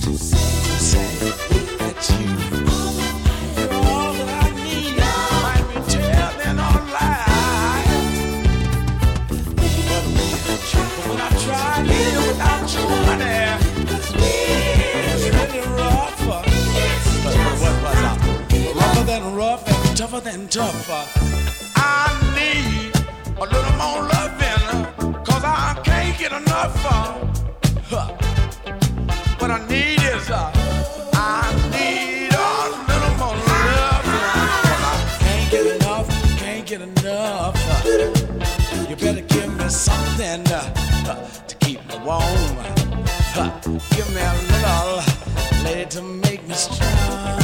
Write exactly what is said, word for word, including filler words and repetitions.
Say that you all that I need. Might be telling all lies, but when I try living without you, honey, it's really rough. But what was I? Rougher than rough and tougher than tough. I need a little more loving, 'cause I can't get enough. Huh. What I need is uh, I need a little more love. I can't get enough, can't get enough. Uh, you better give me something uh, uh, to keep me warm. Uh, give me a little lady to make me strong.